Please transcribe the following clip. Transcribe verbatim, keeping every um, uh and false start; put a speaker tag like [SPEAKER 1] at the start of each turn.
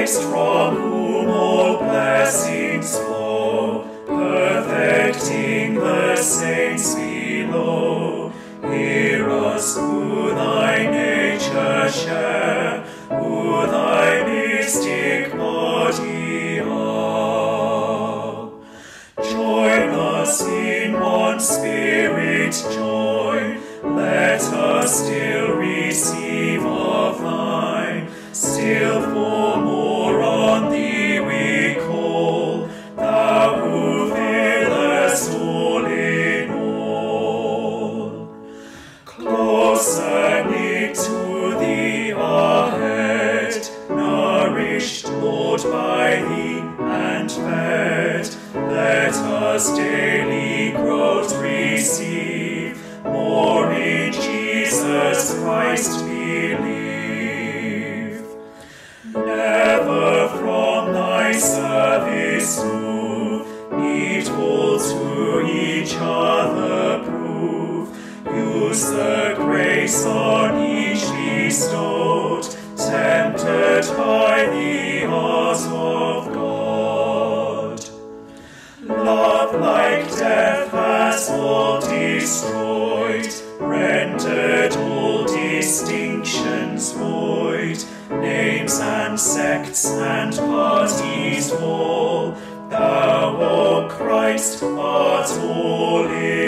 [SPEAKER 1] Christ, from whom all blessings flow, perfecting the saints below. Hear us who thy nature share, who thy mystic body are. Join us in one spirit joy, let us still receive of thine, still for more on thee we call, thou who fillest all in all. Closer knit to thee our head, nourished, Lord, by thee and fed, let us daily growth receive, more in Jesus Christ believe. Never from thy service move, needful to each other prove, use the grace on each bestowed, tempted by the art of God. Love like death has all destroyed, rendered all distinctions void, names and sects and parties fall, thou, O Christ, art all in